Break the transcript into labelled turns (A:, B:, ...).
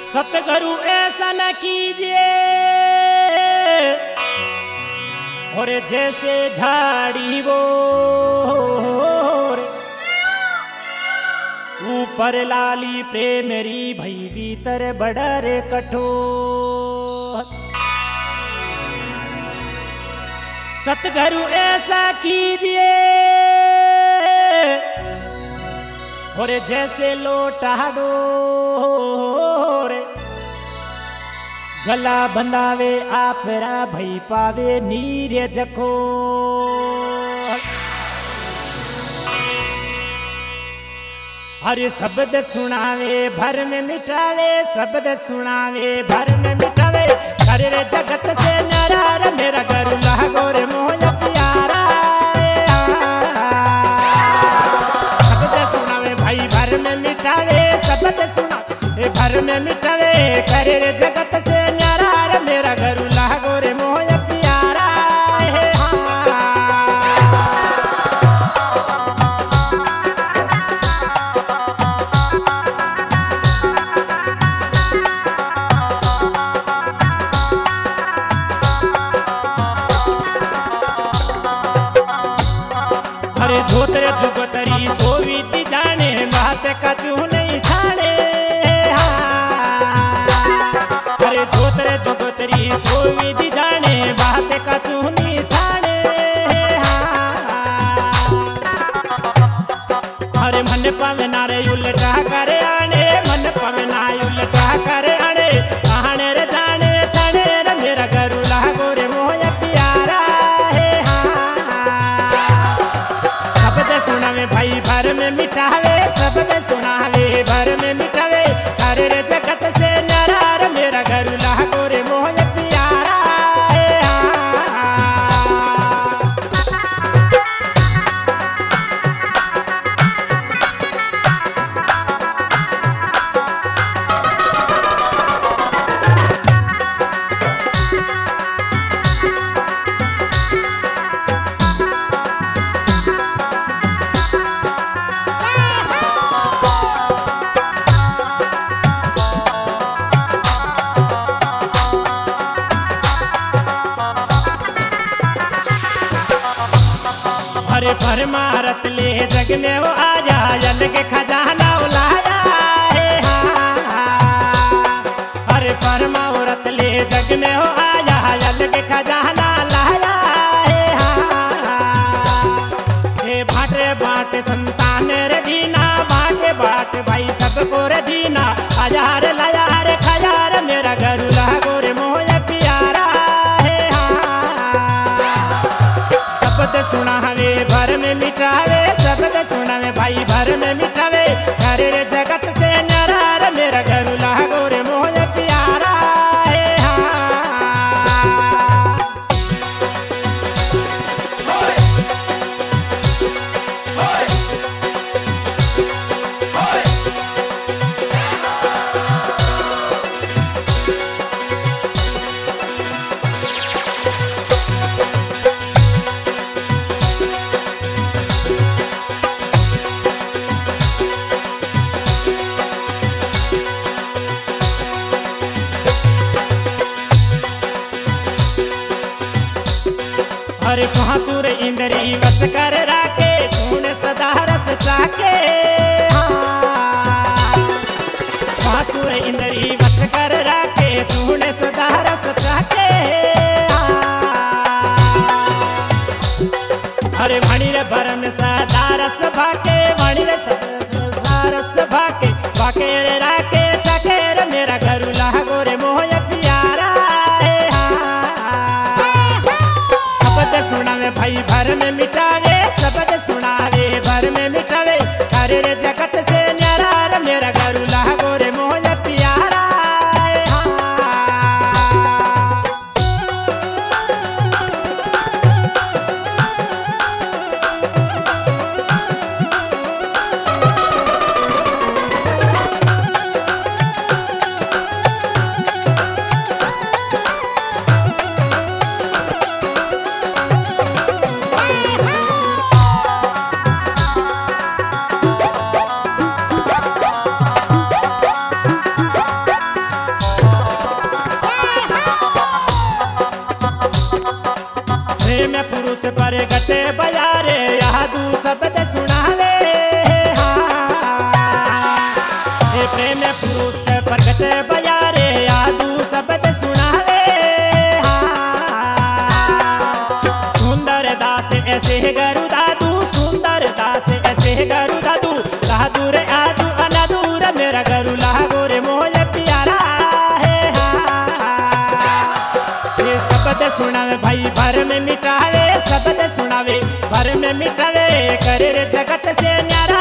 A: सतगुरु ऐसा न कीजिए और जैसे झाड़ी वो ऊपर लाली प्रेम री भई भीतर बड़र कठोर। सतगुरु ऐसा कीजिए और जैसे लोटा डोर गला बंधावे आपरा भई पावे नीर जखो। हर शब्द सुनावे भर में मिटावे, शब्द सुनावे भर में मिटावे। करे रे जगत से नारार मेरा गुरु लागो रे मोह प्यारा। शब्द सुनावे भाई भर में मिटावे, शब्द सुनावे भर में मिटावे। करे रे जगत से नारार मेरा गुरु लागो रे मोह प्यारा। अरे झोतरे जुगतरी सोवीती जाने बात कछु नहीं छाने। अरे झोतरे जुगतरी सोवीती जाने बात कछु नहीं छाने। अरे मन पवना रे उल्टा करे आने, मन पवना उल्टा करे आने। आने रे जाने छाने रे मेरा गुरु लागो रे मोह प्यारा। सुनावे भाई भर में मिटावे, शब्द सुनावे भर में मिटावे। करे रे जगत से नारार मेरा गुरु लागो रे मोह प्यारा। अरे परमारत ले जग में वो आया, जल के खजाना उलाया है। अरे परमारत ले जग में वो आया, जल के खजाना लाया है। बाटे बाटे संतान रे दीना, बाटे बाट भाई सबको रे दीना। आया रे लाया रे खाया रे मेरा गुरु लागो रे मोह प्यारा। शब्द सुनावे भर में मिटावे, शब्द सुनावे भाई भर में मिटावे। करे रे जगत से नारार मेरा गुरु लागो रे मोह प्यारा। अरे पाँचूर इंद्री बस कर राके, चूण सदा रस चाके। पाँचूर इंद्री बस कर राके, चूण सदा रस चाके। अरे मणि रे भरम सदा रस भाके, मणि रे सदा रस भाके। भाके रे राके चाके रे मेरा गुरु लागो रे मोह प्यारा। शब्द सुनावे भाई भर में मिटावे, शब्द सुनावे भर में मिटावे। करे रे जगत से नारार मेरा गुरु लागो रे मोह प्यारा। सुनावे भर में मिटावे करे रे जगत से न्यारा